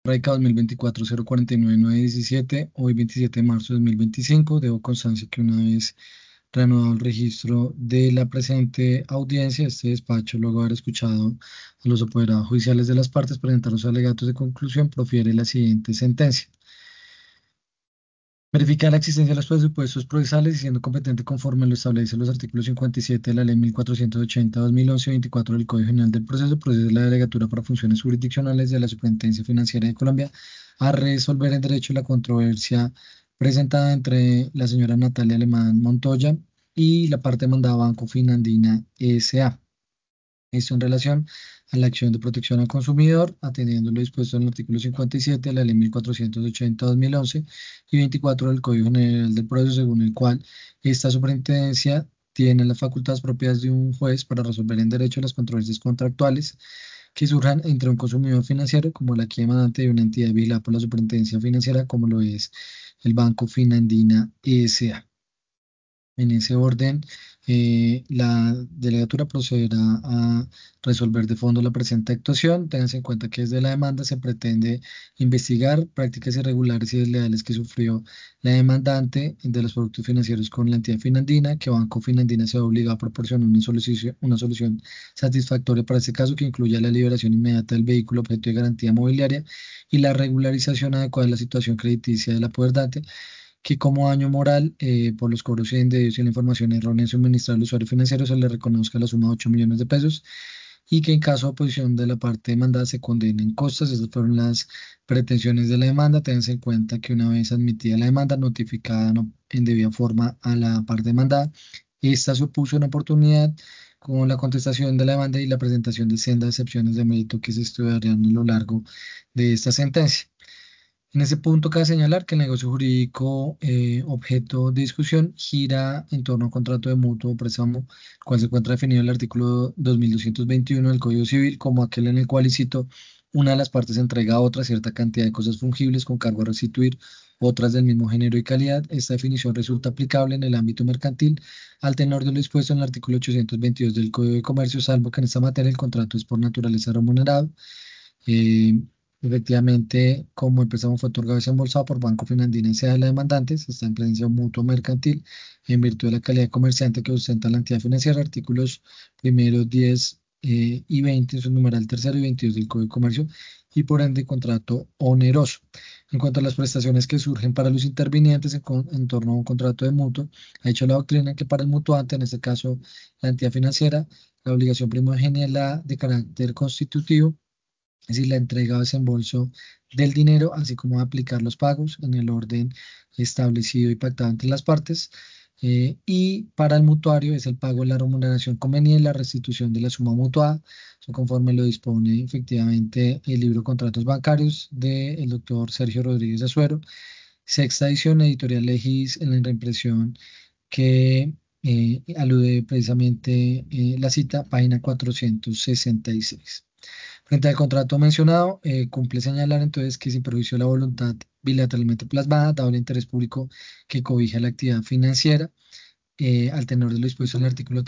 RAICA 2024-049-917, hoy 27 de marzo de 2025. Debo constancia que una vez reanudado el registro de la presente audiencia, este despacho, luego de haber escuchado a los apoderados judiciales de las partes presentar los alegatos de conclusión, profiere la siguiente sentencia. Verificar la existencia de los presupuestos procesales y siendo competente conforme lo establecen los artículos 57 de la Ley 1480/2011 y 24 del Código General del Proceso, procede la delegatura para funciones jurisdiccionales de la Superintendencia Financiera de Colombia a resolver en derecho la controversia presentada entre la señora Natalia Alemán Montoya y la parte demandada Banco Finandina S.A. Esto en relación a la acción de protección al consumidor, atendiendo lo dispuesto en el artículo 57 de la Ley 1480/2011 y 24 del Código General del Proceso, según el cual esta superintendencia tiene las facultades propias de un juez para resolver en derecho las controversias contractuales que surjan entre un consumidor financiero, como la aquí demandante, y una entidad vigilada por la superintendencia financiera, como lo es el Banco Finandina S.A. En ese orden, la delegatura procederá a resolver de fondo la presente actuación. Ténganse en cuenta que desde la demanda se pretende investigar prácticas irregulares y desleales que sufrió la demandante de los productos financieros con la entidad Finandina, que Banco Finandina se va obligado a proporcionar una solución satisfactoria para este caso, que incluya la liberación inmediata del vehículo objeto de garantía mobiliaria y la regularización adecuada de la situación crediticia de la apoderante, que como daño moral por los cobros indebidos y la información errónea suministrada al usuario financiero se le reconozca la suma de 8 millones de pesos y que en caso de oposición de la parte demandada se condenen costas. Esas fueron las pretensiones de la demanda. Ténganse en cuenta que una vez admitida la demanda, notificada en debida forma a la parte demandada, esta se opuso en oportunidad con la contestación de la demanda y la presentación de sendas excepciones de mérito que se estudiarían a lo largo de esta sentencia. En ese punto, cabe señalar que el negocio jurídico objeto de discusión gira en torno a un contrato de mutuo préstamo, cual se encuentra definido en el artículo 2221 del Código Civil como aquel en el cual, y cito, una de las partes entrega a otra cierta cantidad de cosas fungibles con cargo a restituir otras del mismo género y calidad. Esta definición resulta aplicable en el ámbito mercantil al tenor de lo dispuesto en el artículo 822 del Código de Comercio, salvo que en esta materia el contrato es por naturaleza remunerado. Eh, Efectivamente, como el préstamo fue otorgado y desembolsado por Banco Finandina S.A. de la demandante, se está en presencia de un mutuo mercantil en virtud de la calidad de comerciante que ostenta la entidad financiera, artículos primeros 10 y 20, su numeral tercero y 22 del Código de Comercio, y por ende contrato oneroso. En cuanto a las prestaciones que surgen para los intervinientes en torno a un contrato de mutuo, ha dicho la doctrina que para el mutuante, en este caso la entidad financiera, la obligación primogénea es la de carácter constitutivo, es decir, la entrega o desembolso del dinero, así como aplicar los pagos en el orden establecido y pactado entre las partes. Y para el mutuario es el pago de la remuneración conveniente, la restitución de la suma mutuada, eso conforme lo dispone efectivamente el libro de contratos bancarios del doctor Sergio Rodríguez Azuero, sexta edición, editorial Legis, en la reimpresión que alude precisamente la cita, página 466. Frente al contrato mencionado, cumple señalar entonces que sin perjuicio de la voluntad bilateralmente plasmada, dado el interés público que cobija la actividad financiera, al tenor de lo dispuesto en el artículo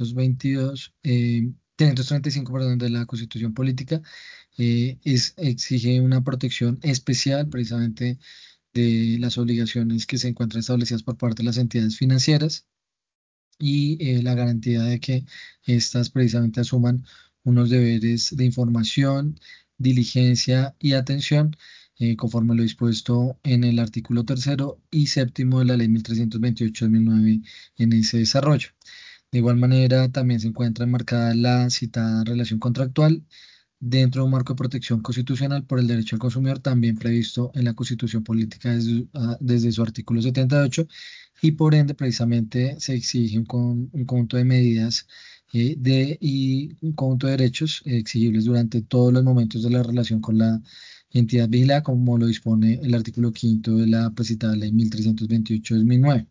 335, perdón, de la Constitución Política, exige una protección especial precisamente de las obligaciones que se encuentran establecidas por parte de las entidades financieras y la garantía de que éstas precisamente asuman unos deberes de información, diligencia y atención, conforme lo dispuesto en el artículo tercero y séptimo de la Ley 1328/2009 en ese desarrollo. De igual manera, también se encuentra enmarcada la citada relación contractual dentro de un marco de protección constitucional por el derecho al consumidor, también previsto en la Constitución Política desde su artículo 78, y por ende precisamente se exige un conjunto de medidas y un conjunto de derechos exigibles durante todos los momentos de la relación con la entidad vigilada, como lo dispone el artículo quinto de la precitada Ley 1328/2009.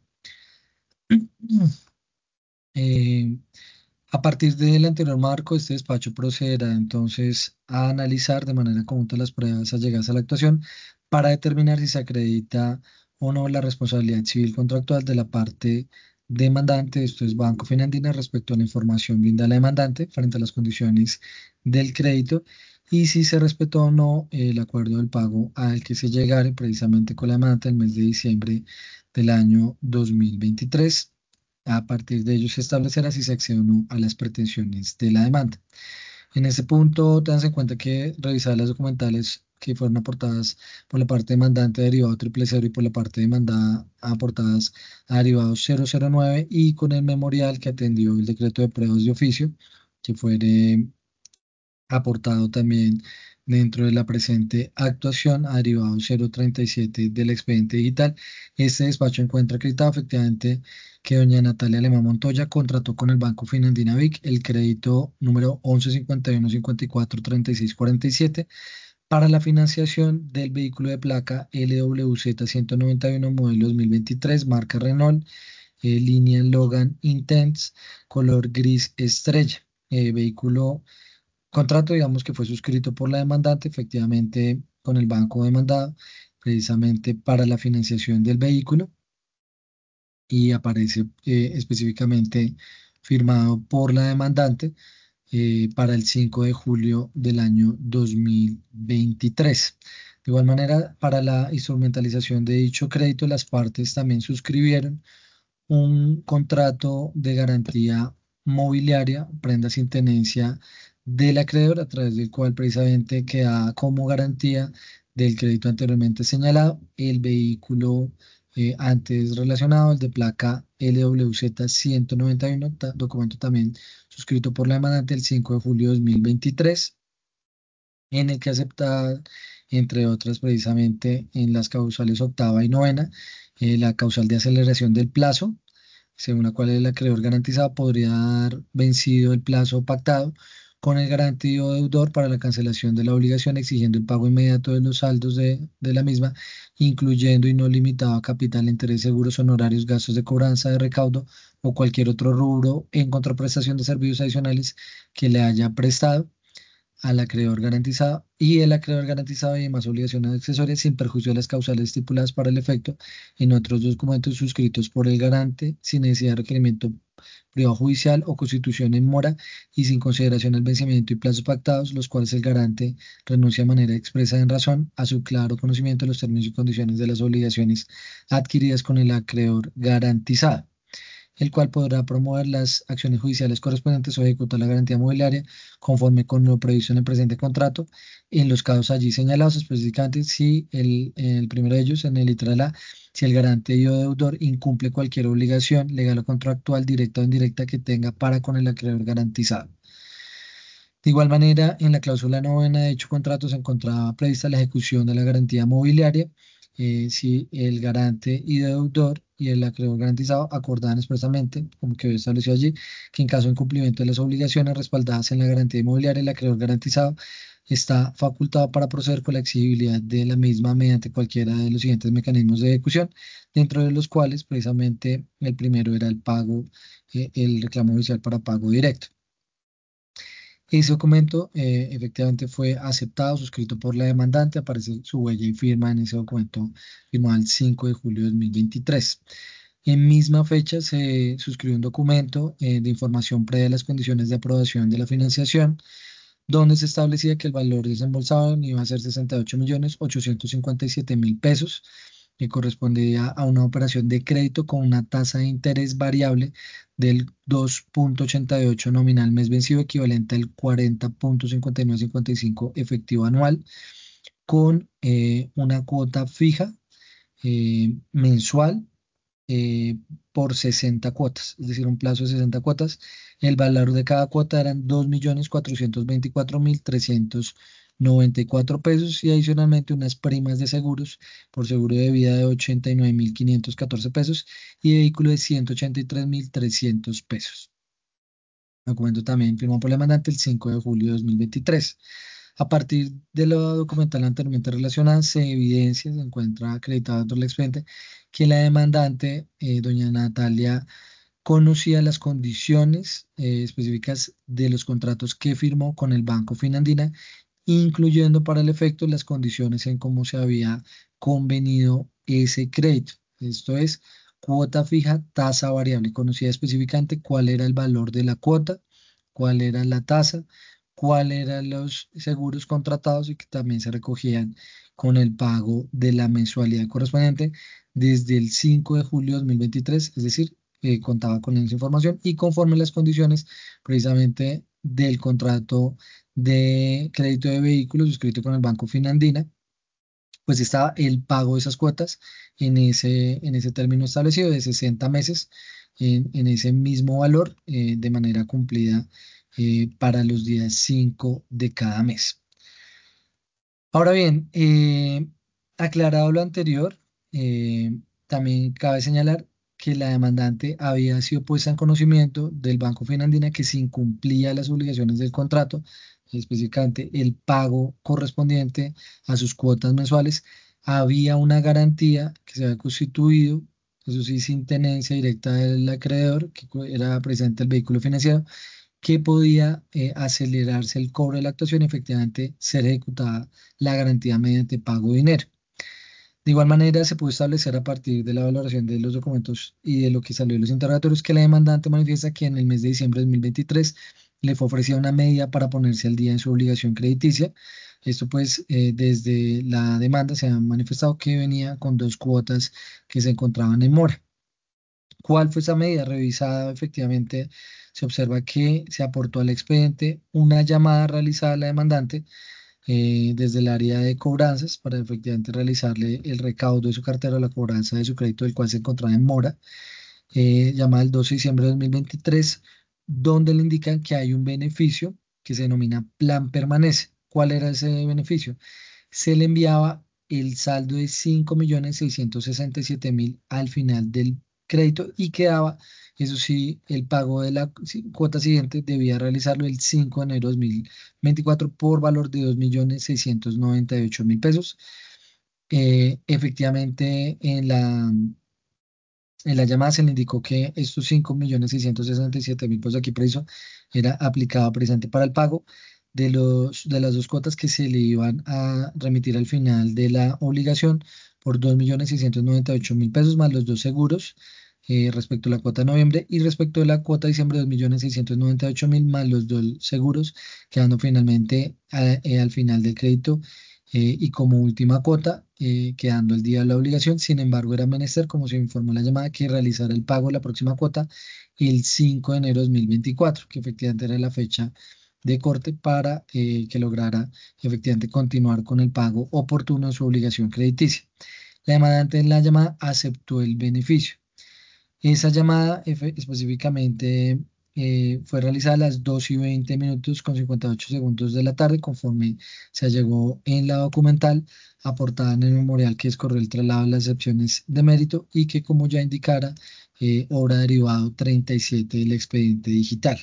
Eh, a partir del anterior marco, este despacho procederá entonces a analizar de manera conjunta las pruebas allegadas a la actuación para determinar si se acredita o no la responsabilidad civil contractual de la parte demandante, esto es Banco Finandina, respecto a la información brindada a la demandante frente a las condiciones del crédito, y si se respetó o no el acuerdo del pago al que se llegare precisamente con la demanda el mes de diciembre del año 2023. A partir de ello se establecerá si se accede o no a las pretensiones de la demanda. En ese punto, tengas en cuenta que revisar las documentales que fueron aportadas por la parte demandante a derivado triple cero y por la parte demandada aportadas a derivado 009 y con el memorial que atendió el decreto de pruebas de oficio que fue aportado también dentro de la presente actuación a derivado 037 del expediente digital. Este despacho encuentra acreditado efectivamente que doña Natalia Alemán Montoya contrató con el Banco Finandina Vic el crédito número 1151543647 para la financiación del vehículo de placa LWZ 191 modelo 2023, marca Renault, línea Logan Intense, color gris estrella. Vehículo Contrato, digamos que fue suscrito por la demandante, efectivamente con el banco demandado, precisamente para la financiación del vehículo y aparece específicamente firmado por la demandante para el 5 de julio del año 2023. De igual manera, para la instrumentalización de dicho crédito, las partes también suscribieron un contrato de garantía mobiliaria, prenda sin tenencia del acreedor, a través del cual precisamente queda como garantía del crédito anteriormente señalado el vehículo antes relacionado, el de placa LWZ 191, documento también suscrito por la demandante el 5 de julio de 2023, en el que acepta, entre otras, precisamente en las causales octava y novena, la causal de aceleración del plazo, según la cual el acreedor garantizado podría dar vencido el plazo pactado con el garantido deudor para la cancelación de la obligación, exigiendo el pago inmediato de los saldos de la misma, incluyendo y no limitado a capital, interés, seguros, honorarios, gastos de cobranza de recaudo o cualquier otro rubro en contraprestación de servicios adicionales que le haya prestado al acreedor garantizado y el acreedor garantizado y demás obligaciones accesorias sin perjuicio de las causales estipuladas para el efecto en otros documentos suscritos por el garante sin necesidad de requerimiento privado judicial o constitución en mora y sin consideración al vencimiento y plazos pactados, los cuales el garante renuncia de manera expresa en razón a su claro conocimiento de los términos y condiciones de las obligaciones adquiridas con el acreedor garantizado, el cual podrá promover las acciones judiciales correspondientes o ejecutar la garantía mobiliaria conforme con lo previsto en el presente contrato, en los casos allí señalados específicamente, si el primero de ellos, en el literal A, si el garante y o deudor incumple cualquier obligación legal o contractual, directa o indirecta, que tenga para con el acreedor garantizado. De igual manera, en la cláusula novena de dicho contrato se encontraba prevista la ejecución de la garantía mobiliaria si el garante y deudor y el acreedor garantizado acordaban expresamente, como quedó establecido allí, que en caso de incumplimiento de las obligaciones respaldadas en la garantía inmobiliaria, el acreedor garantizado está facultado para proceder con la exigibilidad de la misma mediante cualquiera de los siguientes mecanismos de ejecución, dentro de los cuales precisamente el primero era el pago, el reclamo judicial para pago directo. Ese documento efectivamente fue aceptado, suscrito por la demandante, aparece su huella y firma en ese documento firmado el 5 de julio de 2023. En misma fecha se suscribió un documento de información previa a las condiciones de aprobación de la financiación, donde se establecía que el valor desembolsado iba a ser 68.857.000 pesos, que correspondía a una operación de crédito con una tasa de interés variable del 2,88 nominal mes vencido, equivalente al 40,5955 efectivo anual, con una cuota fija mensual eh, por 60 cuotas, es decir, un plazo de 60 cuotas. El valor de cada cuota eran 2.424.394 pesos y adicionalmente unas primas de seguros por seguro de vida de 89.514 pesos y de vehículo de 183.300 pesos. Documento también firmado por la demandante el 5 de julio de 2023. A partir de lo documental anteriormente relacionado, se evidencia, se encuentra acreditado dentro del expediente que la demandante, doña Natalia, conocía las condiciones específicas de los contratos que firmó con el Banco Finandina, incluyendo para el efecto las condiciones en cómo se había convenido ese crédito. Esto es, cuota fija, tasa variable. Conocía específicamente cuál era el valor de la cuota, cuál era la tasa, cuáles eran los seguros contratados y que también se recogían con el pago de la mensualidad correspondiente desde el 5 de julio de 2023, es decir, contaba con esa información y conforme las condiciones precisamente del contrato de crédito de vehículos suscrito con el Banco Finandina, pues estaba el pago de esas cuotas en ese término establecido de 60 meses, en ese mismo valor, de manera cumplida para los días 5 de cada mes. Ahora bien, aclarado lo anterior, también cabe señalar que la demandante había sido puesta en conocimiento del Banco Finandina que se incumplía las obligaciones del contrato, específicamente el pago correspondiente a sus cuotas mensuales. Había una garantía que se había constituido, eso sí, sin tenencia directa del acreedor, que era precisamente el vehículo financiero, que podía acelerarse el cobro de la actuación y efectivamente ser ejecutada la garantía mediante pago de dinero. De igual manera, se pudo establecer a partir de la valoración de los documentos y de lo que salió de los interrogatorios que la demandante manifiesta que en el mes de diciembre de 2023 le fue ofrecida una medida para ponerse al día en su obligación crediticia. Esto pues desde la demanda se ha manifestado que venía con dos cuotas que se encontraban en mora. ¿Cuál fue esa medida? Revisada, efectivamente, se observa que se aportó al expediente una llamada realizada a la demandante desde el área de cobranzas para efectivamente realizarle el recaudo de su cartera o la cobranza de su crédito, del cual se encontraba en mora, llamada el 12 de diciembre de 2023, donde le indican que hay un beneficio que se denomina plan permanece. ¿Cuál era ese beneficio? Se le enviaba el saldo de 5.667.000 al final del crédito y quedaba, eso sí, el pago de la cuota siguiente debía realizarlo el 5 de enero de 2024 por valor de 2.698.000 pesos. Efectivamente, en la llamada se le indicó que estos 5.667.000 pesos aquí preciso era aplicado presente para el pago de las dos cuotas que se le iban a remitir al final de la obligación por 2.698.000 pesos más los dos seguros respecto a la cuota de noviembre y respecto de la cuota de diciembre 2.698.000 más los dos seguros, quedando finalmente al final del crédito y como última cuota, quedando el día de la obligación. Sin embargo, era menester, como se informó en la llamada, que realizara el pago de la próxima cuota el 5 de enero de 2024, que efectivamente era la fecha de corte para que lograra efectivamente continuar con el pago oportuno de su obligación crediticia. La demandante en la llamada aceptó el beneficio. Esa llamada específicamente fue realizada a las 2:20 con 58 segundos de la tarde, conforme se llegó en la documental aportada en el memorial que escorrió el traslado de las excepciones de mérito y que, como ya indicara, obra derivado 37 del expediente digital.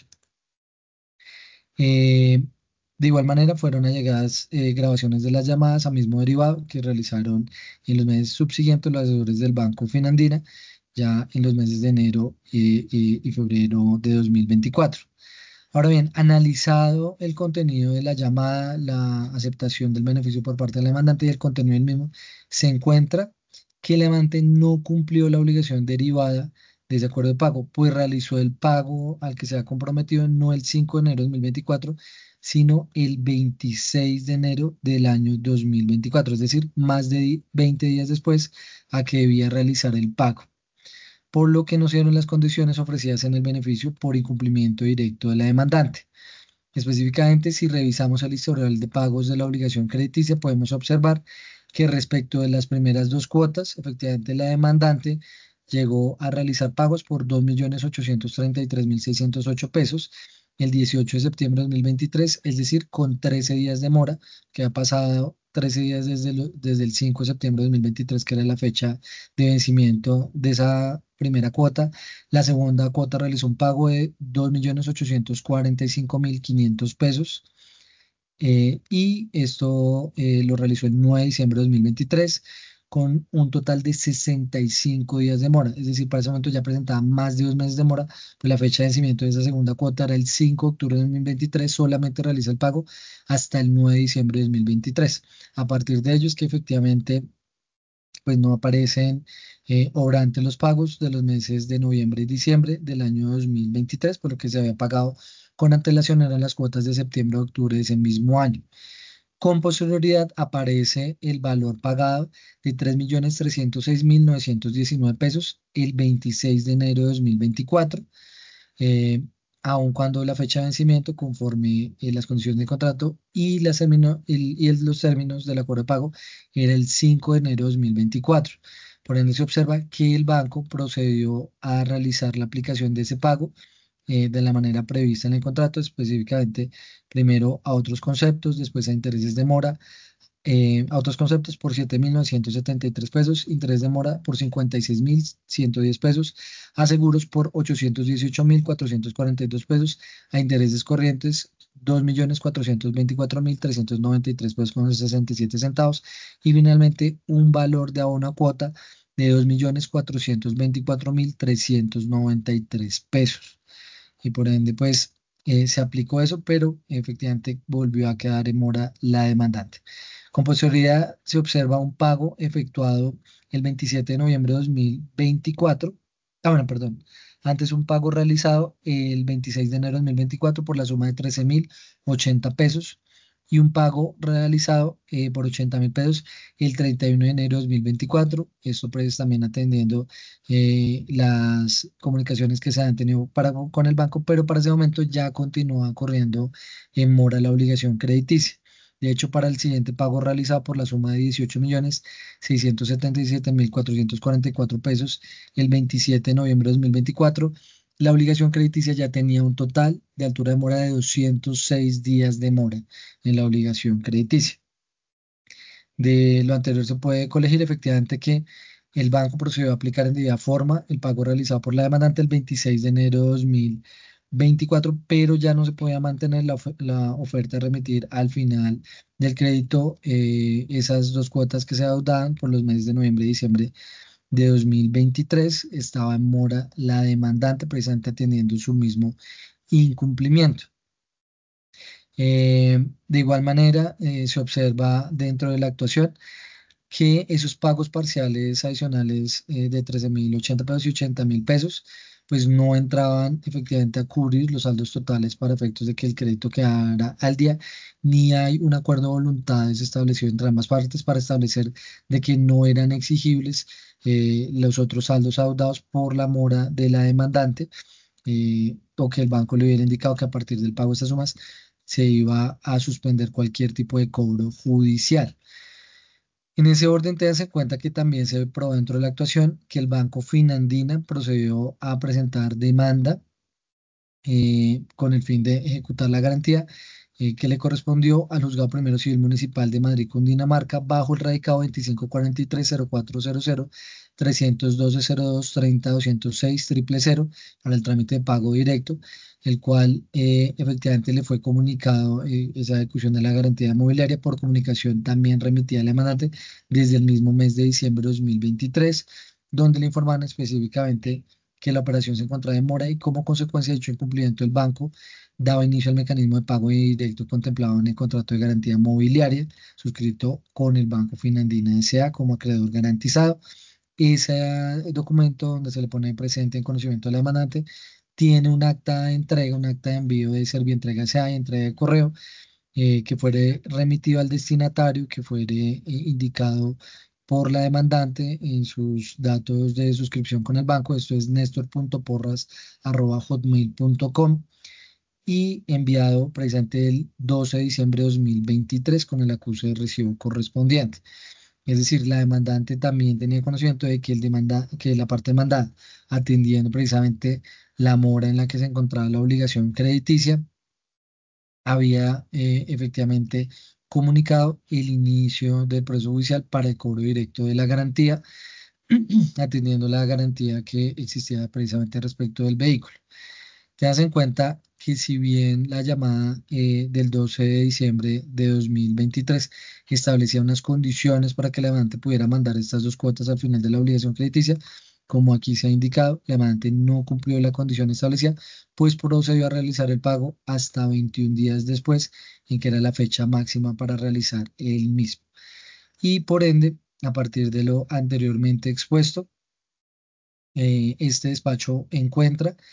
Eh, de igual manera, fueron allegadas grabaciones de las llamadas a mismo derivado que realizaron en los meses subsiguientes los asesores del Banco Finandina, ya en los meses de enero y febrero de 2024. Ahora bien, analizado el contenido de la llamada, la aceptación del beneficio por parte del demandante y el contenido del mismo, se encuentra que el demandante no cumplió la obligación derivada de ese acuerdo de pago, pues realizó el pago al que se ha comprometido no el 5 de enero de 2024, sino el 26 de enero del año 2024, es decir, más de 20 días después a que debía realizar el pago, por lo que no se dieron las condiciones ofrecidas en el beneficio por incumplimiento directo de la demandante. Específicamente, si revisamos el historial de pagos de la obligación crediticia, podemos observar que respecto de las primeras dos cuotas, efectivamente la demandante llegó a realizar pagos por 2.833.608 pesos el 18 de septiembre de 2023, es decir, con 13 días de mora, que ha pasado 13 días desde el 5 de septiembre de 2023, que era la fecha de vencimiento de esa primera cuota. La segunda cuota realizó un pago de 2.845.500 pesos y esto lo realizó el 9 de diciembre de 2023 con un total de 65 días de mora. Es decir, para ese momento ya presentaba más de 2 meses de mora, pues la fecha de vencimiento de esa segunda cuota era el 5 de octubre de 2023, solamente realiza el pago hasta el 9 de diciembre de 2023. A partir de ello es que efectivamente pues no aparecen obrantes los pagos de los meses de noviembre y diciembre del año 2023, por lo que se había pagado con antelación eran las cuotas de septiembre a octubre de ese mismo año. Con posterioridad aparece el valor pagado de 3.306.919 pesos el 26 de enero de 2024, eh, aun cuando la fecha de vencimiento, conforme las condiciones del contrato y, los términos del acuerdo de pago, era el 5 de enero de 2024. Por ende, se observa que el banco procedió a realizar la aplicación de ese pago de la manera prevista en el contrato, específicamente primero a otros conceptos, después a intereses de mora, a otros conceptos por 7.973 pesos, interés de mora por 56.110 pesos, a seguros por 818.442 pesos, a intereses corrientes 2.424.393 pesos con 67 centavos y finalmente un valor de abono a cuota de 2.424.393 pesos. Y por ende, pues se aplicó eso, pero efectivamente volvió a quedar en mora la demandante. Con posterioridad se observa un pago efectuado el 27 de noviembre de 2024. Bueno, perdón. Antes un pago realizado el 26 de enero de 2024 por la suma de 13.080 pesos y un pago realizado por 80.000 pesos el 31 de enero de 2024. Esto pues también atendiendo las comunicaciones que se han tenido con el banco, pero para ese momento ya continúa corriendo en mora la obligación crediticia. De hecho, para el siguiente pago realizado por la suma de 18.677.444 pesos el 27 de noviembre de 2024, la obligación crediticia ya tenía un total de altura de mora de 206 días de mora en la obligación crediticia. De lo anterior se puede colegir efectivamente que el banco procedió a aplicar en debida forma el pago realizado por la demandante el 26 de enero de 2024, pero ya no se podía mantener la oferta de remitir al final del crédito esas dos cuotas que se adeudaban por los meses de noviembre y diciembre de 2023. Estaba en mora la demandante precisamente atendiendo su mismo incumplimiento. De igual manera, se observa dentro de la actuación que esos pagos parciales adicionales de 13.080 pesos y 80.000 pesos, pues no entraban efectivamente a cubrir los saldos totales para efectos de que el crédito quedara al día, ni hay un acuerdo de voluntades establecido entre ambas partes para establecer de que no eran exigibles los otros saldos adeudados por la mora de la demandante, o que el banco le hubiera indicado que a partir del pago de estas sumas se iba a suspender cualquier tipo de cobro judicial. En ese orden, tengas en cuenta que también se probó dentro de la actuación que el Banco Finandina procedió a presentar demanda con el fin de ejecutar la garantía que le correspondió al Juzgado Primero Civil Municipal de Madrid, Cundinamarca, bajo el radicado 2543-0400, 312-02-30-206-000 para el trámite de pago directo, el cual efectivamente le fue comunicado esa ejecución de la garantía mobiliaria por comunicación también remitida al demandante desde el mismo mes de diciembre de 2023, donde le informaban específicamente que la operación se encontraba en mora y como consecuencia de dicho incumplimiento el banco daba inicio al mecanismo de pago directo contemplado en el contrato de garantía mobiliaria suscrito con el Banco Finandina S.A. como acreedor garantizado. Ese documento donde se le pone presente en conocimiento del demandante tiene un acta de entrega, un acta de envío de Servientrega S.A. y entrega de correo que fuere remitido al destinatario, que fuere indicado por la demandante en sus datos de suscripción con el banco. Esto es nestor.porras@hotmail.com y enviado precisamente el 12 de diciembre de 2023 con el acuse de recibo correspondiente. Es decir, la demandante también tenía conocimiento de que, que la parte demandada, atendiendo precisamente la mora en la que se encontraba la obligación crediticia, había efectivamente comunicado el inicio del proceso judicial para el cobro directo de la garantía, atendiendo la garantía que existía precisamente respecto del vehículo. Tengas en cuenta que si bien la llamada del 12 de diciembre de 2023 establecía unas condiciones para que el demandante pudiera mandar estas dos cuotas al final de la obligación crediticia, como aquí se ha indicado, el demandante no cumplió la condición establecida, pues procedió a realizar el pago hasta 21 días después, en que era la fecha máxima para realizar el mismo. Y por ende, a partir de lo anteriormente expuesto, este despacho encuentra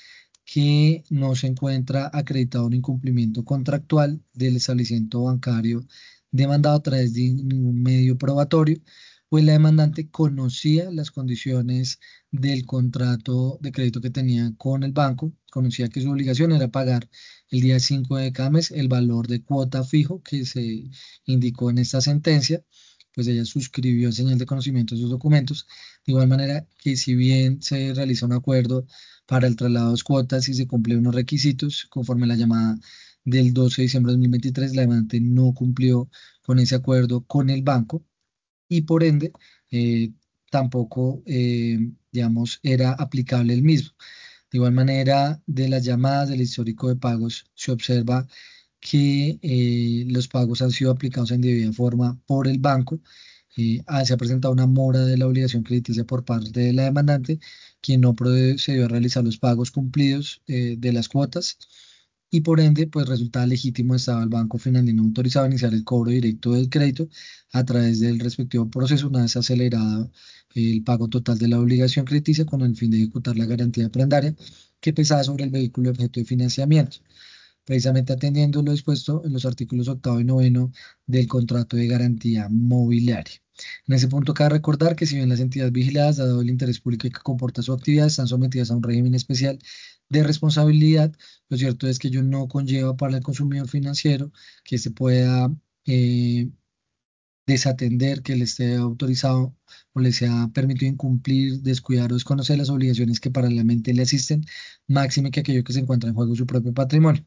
que no se encuentra acreditado un incumplimiento contractual del establecimiento bancario demandado a través de ningún medio probatorio, pues la demandante conocía las condiciones del contrato de crédito que tenía con el banco, conocía que su obligación era pagar el día 5 de cada mes el valor de cuota fijo que se indicó en esta sentencia, pues ella suscribió en señal de conocimiento de sus documentos, de igual manera que si bien se realiza un acuerdo para el traslado de cuotas y se cumplen unos requisitos conforme a la llamada del 12 de diciembre de 2023, la demandante no cumplió con ese acuerdo con el banco y por ende eh, tampoco, digamos, era aplicable el mismo. De igual manera, de las llamadas del histórico de pagos se observa que los pagos han sido aplicados en debida forma por el banco. Se ha presentado una mora de la obligación crediticia por parte de la demandante, quien no procedió a realizar los pagos cumplidos de las cuotas y por ende, pues resulta legítimo estaba el banco financiero autorizado a iniciar el cobro directo del crédito a través del respectivo proceso, una vez acelerado el pago total de la obligación crediticia con el fin de ejecutar la garantía prendaria que pesaba sobre el vehículo objeto de financiamiento, precisamente atendiendo lo dispuesto en los artículos octavo y noveno del contrato de garantía mobiliaria. En ese punto cabe recordar que si bien las entidades vigiladas, dado el interés público que comporta su actividad, están sometidas a un régimen especial de responsabilidad, lo cierto es que ello no conlleva para el consumidor financiero que se pueda eh, desatender, que le esté autorizado o le sea permitido incumplir, descuidar o desconocer las obligaciones que paralelamente le asisten, máxime que aquello que se encuentra en juego su propio patrimonio.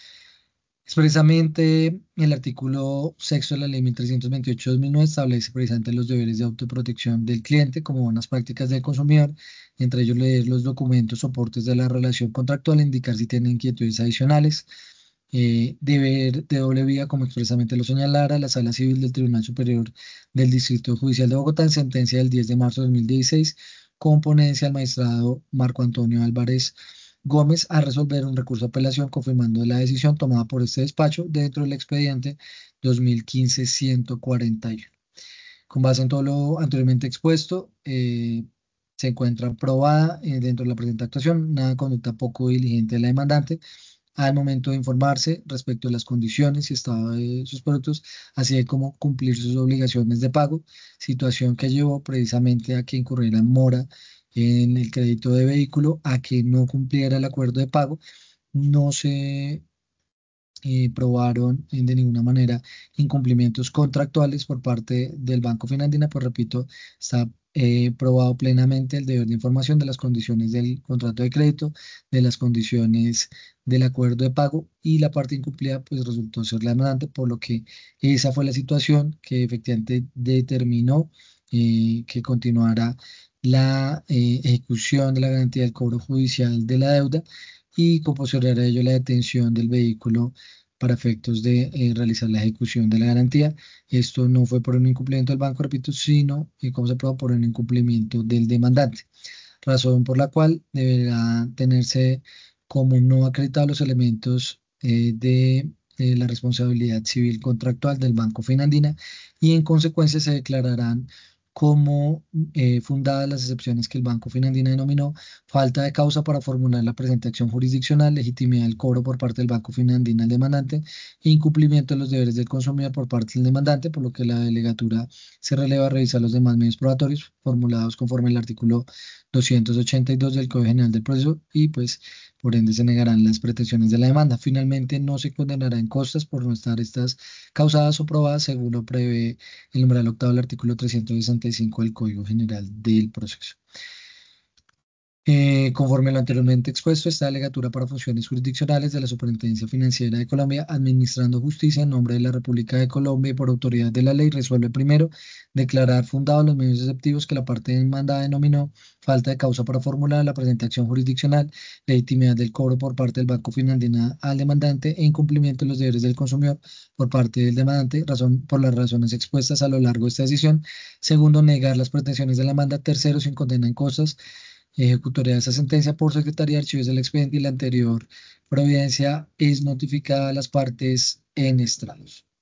Expresamente, el artículo sexto de la Ley 1328/2009 establece precisamente los deberes de autoprotección del cliente como buenas prácticas del consumidor, entre ellos leer los documentos, soportes de la relación contractual, indicar si tiene inquietudes adicionales, deber de doble vía, como expresamente lo señalara la Sala Civil del Tribunal Superior del Distrito Judicial de Bogotá en sentencia del 10 de marzo de 2016, con ponencia al magistrado Marco Antonio Álvarez Gómez a resolver un recurso de apelación confirmando la decisión tomada por este despacho dentro del expediente 2015-141. Con base en todo lo anteriormente expuesto, se encuentra probada dentro de la presente actuación una conducta poco diligente de la demandante al momento de informarse respecto a las condiciones y estado de sus productos, así de como cumplir sus obligaciones de pago, situación que llevó precisamente a que incurriera en mora en el crédito de vehículo, a que no cumpliera el acuerdo de pago, no se probaron de ninguna manera incumplimientos contractuales por parte del Banco Finandina, pues repito, está probado plenamente el deber de información de las condiciones del contrato de crédito, de las condiciones del acuerdo de pago y la parte incumplida pues resultó ser la demandante, por lo que esa fue la situación que efectivamente determinó que continuara la ejecución de la garantía del cobro judicial de la deuda y con posterior a ello la detención del vehículo para efectos de realizar la ejecución de la garantía. Esto no fue por un incumplimiento del banco, repito, sino, como se probó, por un incumplimiento del demandante, razón por la cual deberá tenerse como no acreditados los elementos de la responsabilidad civil contractual del Banco Finandina y en consecuencia se declararán como fundadas las excepciones que el Banco Finandina denominó falta de causa para formular la presente acción jurisdiccional, legitimidad del cobro por parte del Banco Finandina al demandante e incumplimiento de los deberes del consumidor por parte del demandante, por lo que la delegatura se releva a revisar los demás medios probatorios formulados conforme al artículo 282 del Código General del Proceso y pues por ende se negarán las pretensiones de la demanda. Finalmente no se condenará en costas por no estar estas causadas o probadas según lo prevé el numeral octavo del artículo 365 del Código General del Proceso. Conforme a lo anteriormente expuesto, esta delegatura para funciones jurisdiccionales de la Superintendencia Financiera de Colombia, administrando justicia en nombre de la República de Colombia y por autoridad de la ley, resuelve primero declarar fundados los medios exceptivos que la parte demandada denominó falta de causa para formular la presente acción jurisdiccional, legitimidad del cobro por parte del Banco Financiero al demandante e incumplimiento de los deberes del consumidor por parte del demandante, razón por las razones expuestas a lo largo de esta decisión. Segundo, negar las pretensiones de la demanda. Tercero, sin condena en cosas ejecutoria de esa sentencia por Secretaría de Archivos del expediente y la anterior providencia es notificada a las partes en estrados.